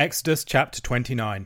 Exodus chapter 29.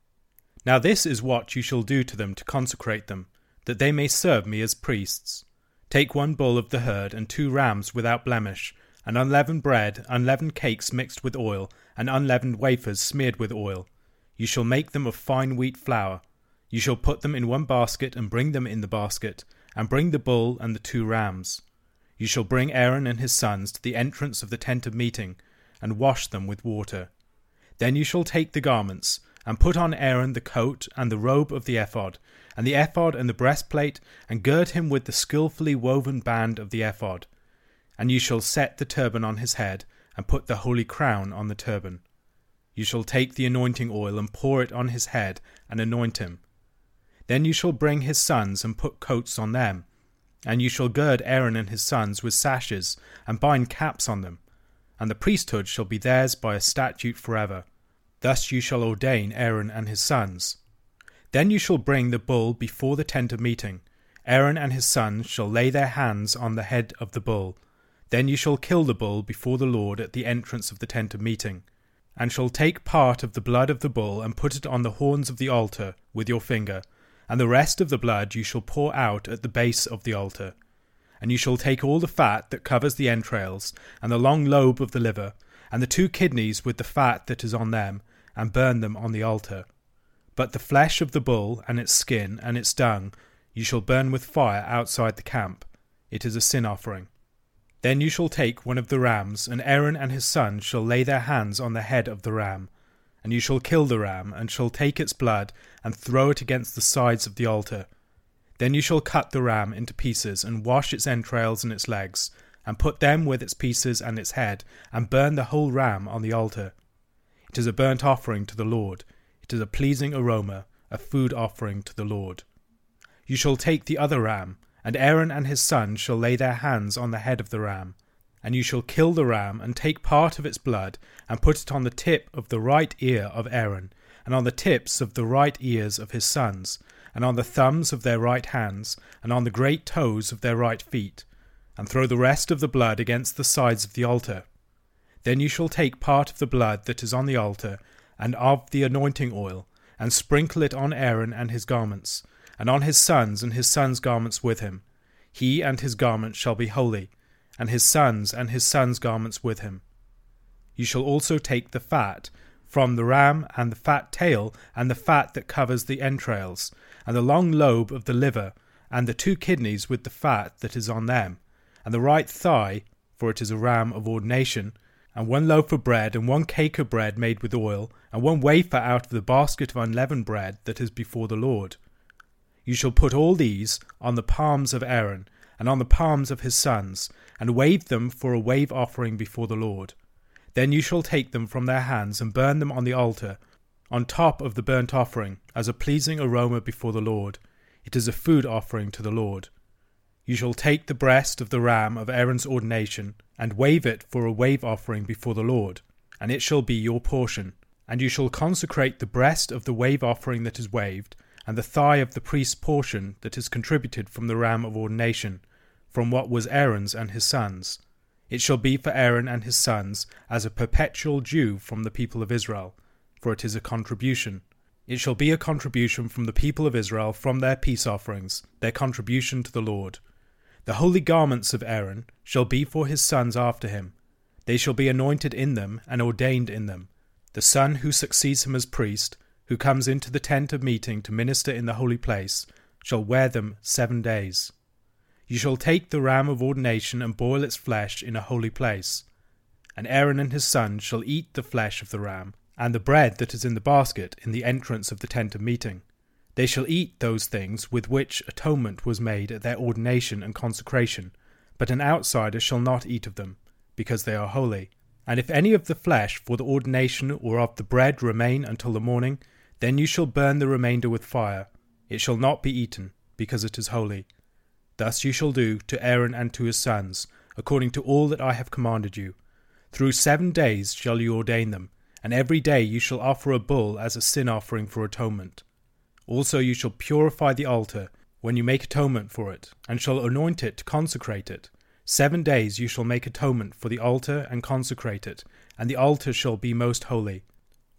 Now this is what you shall do to them to consecrate them, that they may serve me as priests. Take 1 bull of the herd and 2 rams without blemish, and unleavened bread, unleavened cakes mixed with oil, and unleavened wafers smeared with oil. You shall make them of fine wheat flour. You shall put them in 1 basket and bring them in the basket, and bring the bull and the 2 rams. You shall bring Aaron and his sons to the entrance of the tent of meeting, and wash them with water. Then you shall take the garments, and put on Aaron the coat and the robe of the ephod, and the ephod and the breastplate, and gird him with the skillfully woven band of the ephod. And you shall set the turban on his head, and put the holy crown on the turban. You shall take the anointing oil and pour it on his head, and anoint him. Then you shall bring his sons and put coats on them. And you shall gird Aaron and his sons with sashes, and bind caps on them. And the priesthood shall be theirs by a statute forever. Thus you shall ordain Aaron and his sons. Then you shall bring the bull before the tent of meeting. Aaron and his sons shall lay their hands on the head of the bull. Then you shall kill the bull before the Lord at the entrance of the tent of meeting, and shall take part of the blood of the bull and put it on the horns of the altar with your finger, and the rest of the blood you shall pour out at the base of the altar. And you shall take all the fat that covers the entrails, and the long lobe of the liver, and the 2 kidneys with the fat that is on them, and burn them on the altar. But the flesh of the bull, and its skin, and its dung, you shall burn with fire outside the camp. It is a sin offering. Then you shall take 1 of the rams, and Aaron and his sons shall lay their hands on the head of the ram. And you shall kill the ram, and shall take its blood, and throw it against the sides of the altar. Then you shall cut the ram into pieces, and wash its entrails and its legs, and put them with its pieces and its head, and burn the whole ram on the altar. It is a burnt offering to the Lord. It is a pleasing aroma, a food offering to the Lord. You shall take the other ram, and Aaron and his sons shall lay their hands on the head of the ram. And you shall kill the ram, and take part of its blood, and put it on the tip of the right ear of Aaron, and on the tips of the right ears of his sons, and on the thumbs of their right hands, and on the great toes of their right feet, and throw the rest of the blood against the sides of the altar. Then you shall take part of the blood that is on the altar, and of the anointing oil, and sprinkle it on Aaron and his garments, and on his sons and his sons' garments with him. He and his garments shall be holy, and his sons' garments with him. You shall also take the fat from the ram, and the fat tail, and the fat that covers the entrails, and the long lobe of the liver, and the 2 kidneys with the fat that is on them, and the right thigh, for it is a ram of ordination, and 1 loaf of bread, and 1 cake of bread made with oil, and 1 wafer out of the basket of unleavened bread that is before the Lord. You shall put all these on the palms of Aaron, and on the palms of his sons, and wave them for a wave offering before the Lord. Then you shall take them from their hands, and burn them on the altar, on top of the burnt offering, as a pleasing aroma before the Lord. It is a food offering to the Lord. You shall take the breast of the ram of Aaron's ordination, and wave it for a wave offering before the Lord, and it shall be your portion. And you shall consecrate the breast of the wave offering that is waved, and the thigh of the priest's portion that is contributed from the ram of ordination, from what was Aaron's and his sons. It shall be for Aaron and his sons as a perpetual due from the people of Israel, for it is a contribution. It shall be a contribution from the people of Israel from their peace offerings, their contribution to the Lord. The holy garments of Aaron shall be for his sons after him. They shall be anointed in them and ordained in them. The son who succeeds him as priest, who comes into the tent of meeting to minister in the holy place, shall wear them 7 days. You shall take the ram of ordination and boil its flesh in a holy place. And Aaron and his sons shall eat the flesh of the ram, and the bread that is in the basket in the entrance of the tent of meeting. They shall eat those things with which atonement was made at their ordination and consecration, but an outsider shall not eat of them, because they are holy. And if any of the flesh for the ordination or of the bread remain until the morning, then you shall burn the remainder with fire. It shall not be eaten, because it is holy. Thus you shall do to Aaron and to his sons, according to all that I have commanded you. Through 7 days shall you ordain them, and every day you shall offer a bull as a sin offering for atonement. Also you shall purify the altar when you make atonement for it, and shall anoint it to consecrate it. 7 days you shall make atonement for the altar and consecrate it, and the altar shall be most holy.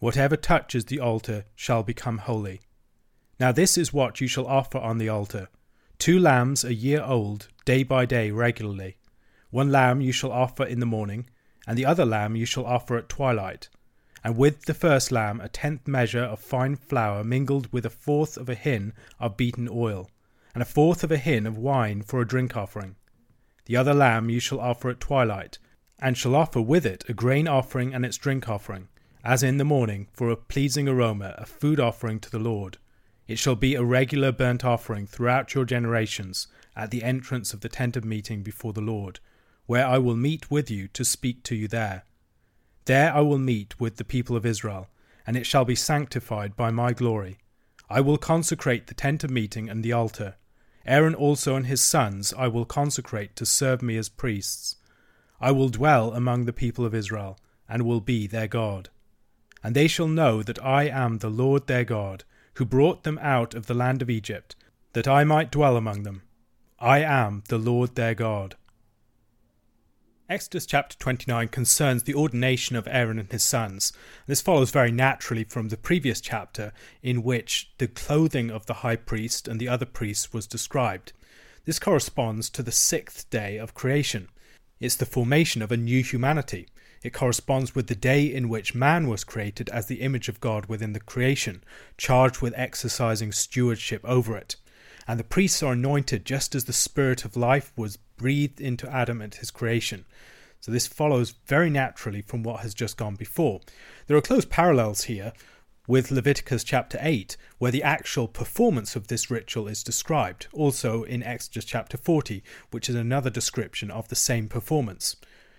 Whatever touches the altar shall become holy. Now this is what you shall offer on the altar: 2 lambs a year old, day by day regularly. 1 lamb you shall offer in the morning, and the other lamb you shall offer at twilight. And with the first lamb 1/10 measure of fine flour mingled with 1/4 of a hin of beaten oil, and 1/4 of a hin of wine for a drink offering. The other lamb you shall offer at twilight, and shall offer with it a grain offering and its drink offering, as in the morning, for a pleasing aroma, a food offering to the Lord. It shall be a regular burnt offering throughout your generations, at the entrance of the tent of meeting before the Lord, where I will meet with you to speak to you there. There I will meet with the people of Israel, and it shall be sanctified by my glory. I will consecrate the tent of meeting and the altar. Aaron also and his sons I will consecrate to serve me as priests. I will dwell among the people of Israel, and will be their God. And they shall know that I am the Lord their God, who brought them out of the land of Egypt, that I might dwell among them. I am the Lord their God. Exodus chapter 29 concerns the ordination of Aaron and his sons. This follows very naturally from the previous chapter, in which the clothing of the high priest and the other priests was described. This corresponds to the 6th day of creation. It's the formation of a new humanity. It corresponds with the day in which man was created as the image of God within the creation, charged with exercising stewardship over it. And the priests are anointed just as the spirit of life was breathed into Adam at his creation. So this follows very naturally from what has just gone before. There are close parallels here with Leviticus chapter 8, where the actual performance of this ritual is described, also in Exodus chapter 40, which is another description of the same performance.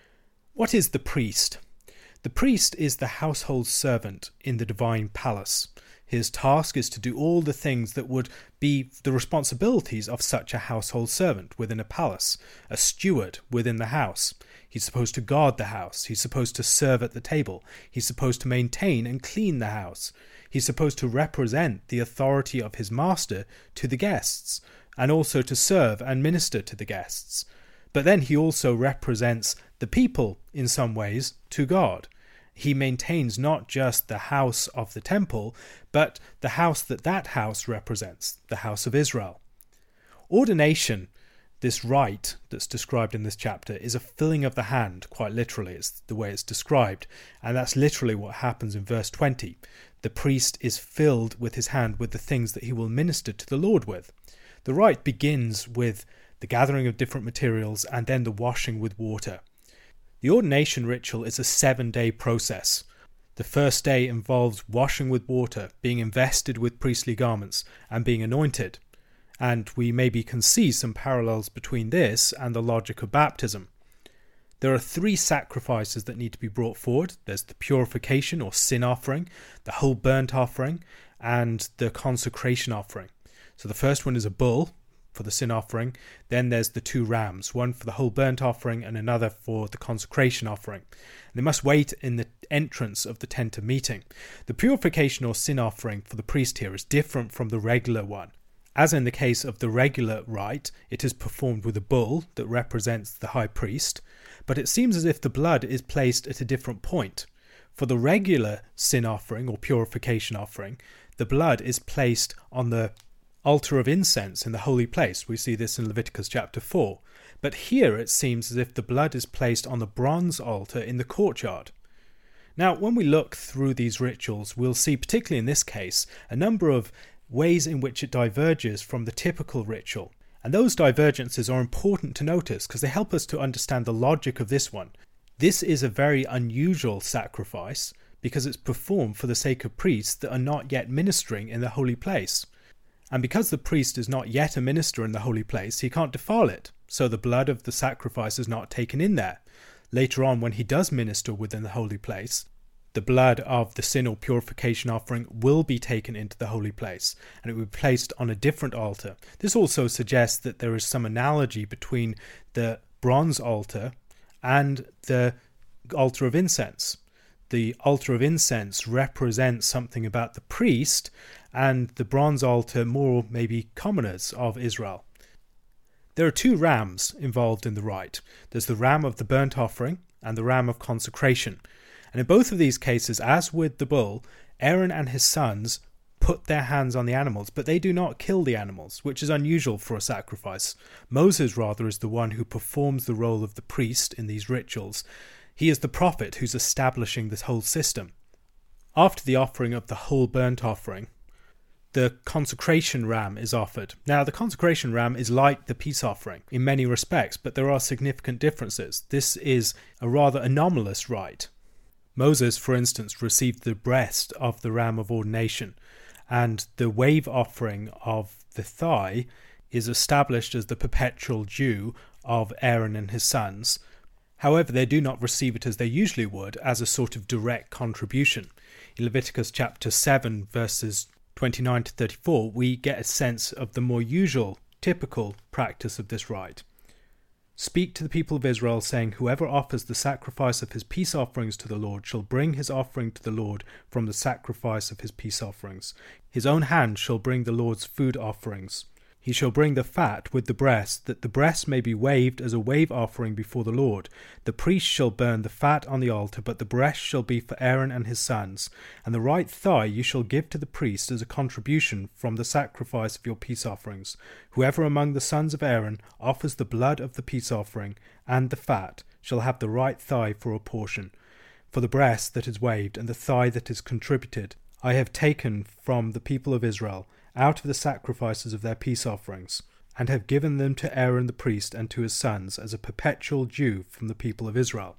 What is the priest? The priest is the household servant in the divine palace. His task is to do all the things that would be the responsibilities of such a household servant within a palace, a steward within the house. He's supposed to guard the house. He's supposed to serve at the table. He's supposed to maintain and clean the house. He's supposed to represent the authority of his master to the guests, and also to serve and minister to the guests. But then he also represents the people in some ways to God. He maintains not just the house of the temple, but the house that house represents, the house of Israel. Ordination, this rite that's described in this chapter, is a filling of the hand, quite literally. It's the way it's described, and that's literally what happens in verse 20. The priest is filled with his hand with the things that he will minister to the Lord with. The rite begins with the gathering of different materials and then the washing with water. The ordination ritual is a 7-day process. The first day involves washing with water, being invested with priestly garments, and being anointed. And we maybe can see some parallels between this and the logic of baptism. There are 3 sacrifices that need to be brought forward. There's the purification or sin offering, the whole burnt offering, and the consecration offering. So the first one is a bull for the sin offering. Then there's the 2 rams, one for the whole burnt offering and another for the consecration offering. They must wait in the entrance of the tent of meeting. The purification or sin offering for the priest here is different from the regular one. As in the case of the regular rite, it is performed with a bull that represents the high priest, but it seems as if the blood is placed at a different point. For the regular sin offering or purification offering, the blood is placed on the altar of incense in the holy place. We see this in Leviticus chapter 4. But here it seems as if the blood is placed on the bronze altar in the courtyard. Now, when we look through these rituals, we'll see, particularly in this case, a number of ways in which it diverges from the typical ritual. And those divergences are important to notice because they help us to understand the logic of this one. This is a very unusual sacrifice because it's performed for the sake of priests that are not yet ministering in the holy place. And because the priest is not yet a minister in the holy place, he can't defile it, so the blood of the sacrifice is not taken in there. Later on, when he does minister within the holy place, the blood of the sin or purification offering will be taken into the holy place, and it will be placed on a different altar. This also suggests that there is some analogy between the bronze altar and the altar of incense. The altar of incense represents something about the priest, and the bronze altar more maybe commoners of Israel. There are 2 rams involved in the rite. There's the ram of the burnt offering and the ram of consecration. And in both of these cases, as with the bull, Aaron and his sons put their hands on the animals, but they do not kill the animals, which is unusual for a sacrifice. Moses, rather, is the one who performs the role of the priest in these rituals. He is the prophet who's establishing this whole system. After the offering of the whole burnt offering, the consecration ram is offered. Now, the consecration ram is like the peace offering in many respects, but there are significant differences. This is a rather anomalous rite. Moses, for instance, received the breast of the ram of ordination, and the wave offering of the thigh is established as the perpetual due of Aaron and his sons. However, they do not receive it as they usually would, as a sort of direct contribution. In Leviticus chapter 7, verses 29 to 34, we get a sense of the more usual, typical practice of this rite. Speak to the people of Israel, saying, whoever offers the sacrifice of his peace offerings to the Lord shall bring his offering to the Lord from the sacrifice of his peace offerings. His own hand shall bring the Lord's food offerings. He shall bring the fat with the breast, that the breast may be waved as a wave offering before the Lord. The priest shall burn the fat on the altar, but the breast shall be for Aaron and his sons. And the right thigh you shall give to the priest as a contribution from the sacrifice of your peace offerings. Whoever among the sons of Aaron offers the blood of the peace offering and the fat shall have the right thigh for a portion. For the breast that is waved and the thigh that is contributed I have taken from the people of Israel, out of the sacrifices of their peace offerings, and have given them to Aaron the priest and to his sons as a perpetual due from the people of Israel.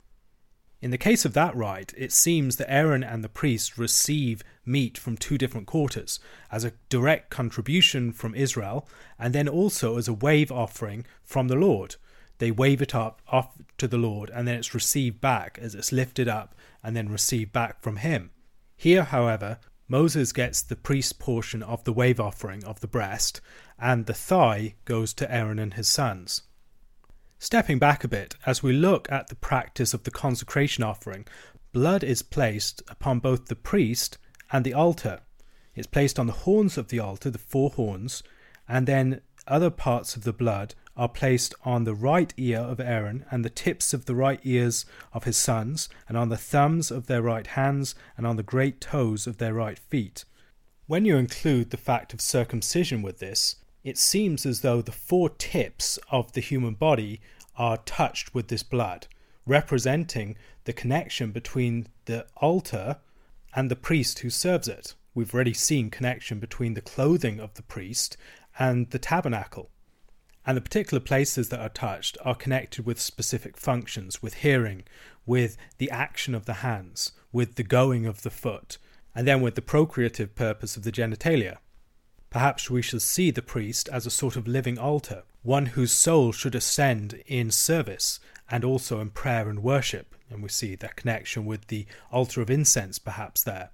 In the case of that rite, it seems that Aaron and the priest receive meat from two different quarters, as a direct contribution from Israel, and then also as a wave offering from the Lord. They wave it off to the Lord, and then it's received back as it's lifted up and then received back from him. Here, however, Moses gets the priest's portion of the wave offering of the breast, and the thigh goes to Aaron and his sons. Stepping back a bit, as we look at the practice of the consecration offering, blood is placed upon both the priest and the altar. It's placed on the horns of the altar, the four horns, and then other parts of the blood are placed on the right ear of Aaron and the tips of the right ears of his sons, and on the thumbs of their right hands, and on the great toes of their right feet. When you include the fact of circumcision with this, it seems as though the four tips of the human body are touched with this blood, representing the connection between the altar and the priest who serves it. We've already seen connection between the clothing of the priest and the tabernacle. And the particular places that are touched are connected with specific functions, with hearing, with the action of the hands, with the going of the foot, and then with the procreative purpose of the genitalia. Perhaps we shall see the priest as a sort of living altar, one whose soul should ascend in service and also in prayer and worship, and we see that connection with the altar of incense perhaps there.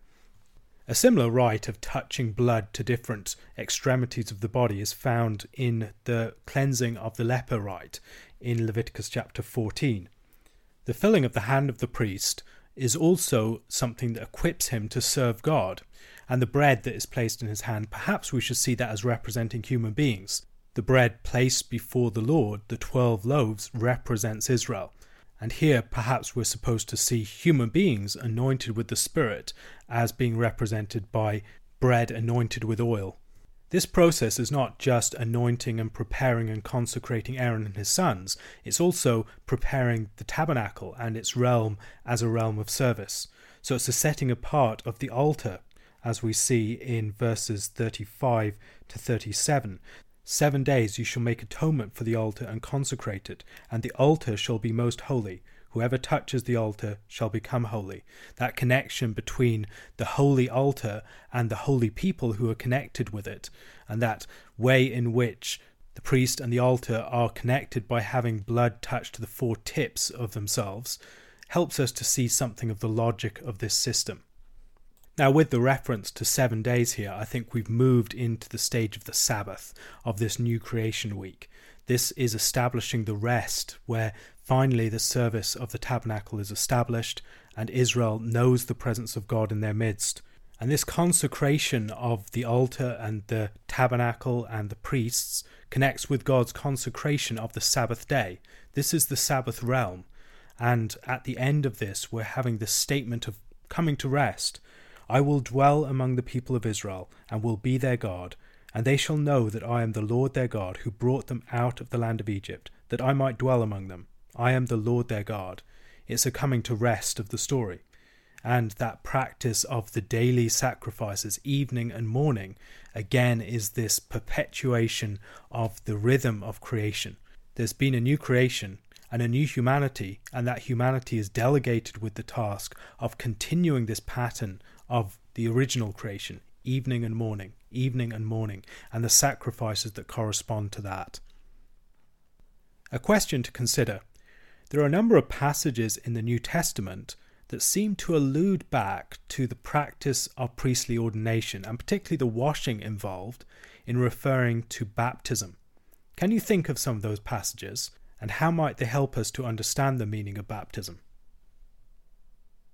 A similar rite of touching blood to different extremities of the body is found in the cleansing of the leper rite in Leviticus chapter 14. The filling of the hand of the priest is also something that equips him to serve God, and the bread that is placed in his hand, perhaps we should see that as representing human beings. The bread placed before the Lord, the 12 loaves, represents Israel. And here perhaps we're supposed to see human beings anointed with the Spirit as being represented by bread anointed with oil. This process is not just anointing and preparing and consecrating Aaron and his sons, it's also preparing the tabernacle and its realm as a realm of service. So it's a setting apart of the altar, as we see in verses 35 to 37. 7 days you shall make atonement for the altar and consecrate it, and the altar shall be most holy. Whoever touches the altar shall become holy. That connection between the holy altar and the holy people who are connected with it, and that way in which the priest and the altar are connected by having blood touched to the four tips of themselves, helps us to see something of the logic of this system. Now, with the reference to 7 days here, I think we've moved into the stage of the Sabbath of this new creation week. This is establishing the rest, where finally the service of the tabernacle is established and Israel knows the presence of God in their midst. And this consecration of the altar and the tabernacle and the priests connects with God's consecration of the Sabbath day. This is the Sabbath realm. And at the end of this, we're having this statement of coming to rest. I will dwell among the people of Israel, and will be their God, and they shall know that I am the Lord their God, who brought them out of the land of Egypt, that I might dwell among them. I am the Lord their God. It's a coming to rest of the story. And that practice of the daily sacrifices, evening and morning, again is this perpetuation of the rhythm of creation. There's been a new creation and a new humanity, and that humanity is delegated with the task of continuing this pattern of the original creation, evening and morning, and the sacrifices that correspond to that. A question to consider. There are a number of passages in the New Testament that seem to allude back to the practice of priestly ordination, and particularly the washing involved in referring to baptism. Can you think of some of those passages, and how might they help us to understand the meaning of baptism?